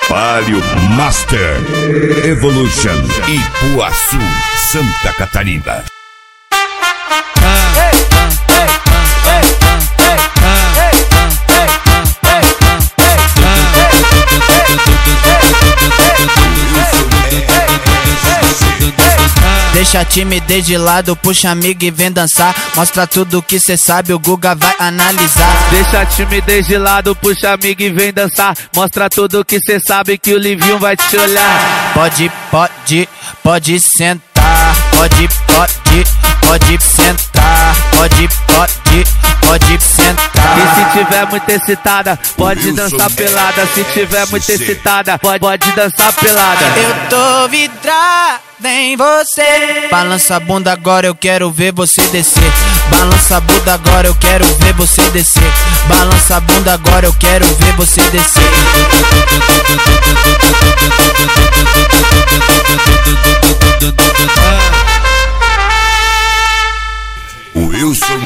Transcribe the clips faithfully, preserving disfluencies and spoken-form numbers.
Palio Master Evolution Ipuaçu, Santa Catarina. Deixa a timidez de lado, puxa amigo e vem dançar. Mostra tudo que cê sabe, o Guga vai analisar. Deixa a timidez de lado, puxa amigo e vem dançar. Mostra tudo que cê sabe, que o Livinho vai te olhar. Pode, pode, pode sentar. Pode, pode, pode sentar. Pode, pode, pode sentar. E se tiver muito excitada, pode dançar pelada. Se tiver muito excitada, pode, pode dançar pelada. Eu tô vidrada em você. Balança a bunda agora, eu quero ver você descer. Balança a bunda agora, eu quero ver você descer. Balança a bunda agora, eu quero ver você descer. O Wilson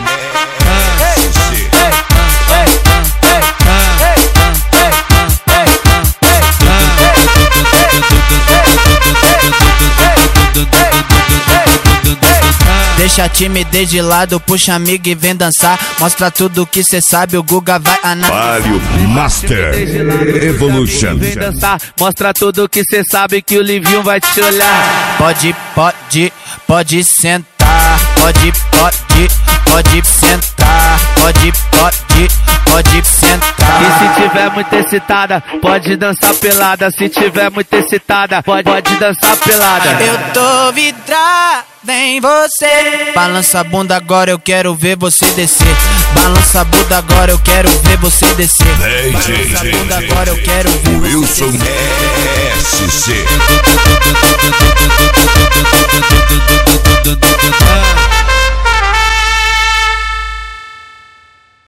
Deixa a timidez de lado, puxa amigo e vem dançar. Mostra tudo que cê sabe, o Guga vai analisar. Palio Master Evolution. Vem dançar, mostra tudo que cê sabe, que o Livinho vai te olhar. Pode, pode, pode sentar. Pode, pode, pode sentar. Pode, pode, pode sentar. E se tiver muito excitada, pode dançar pelada. Se tiver muito excitada, pode, pode dançar pelada. Eu tô vidrada em você. Balança a bunda agora, eu quero ver você descer. Balança a bunda agora, eu quero ver você descer. Balança a bunda agora, eu quero ver você descer. Wilson S C.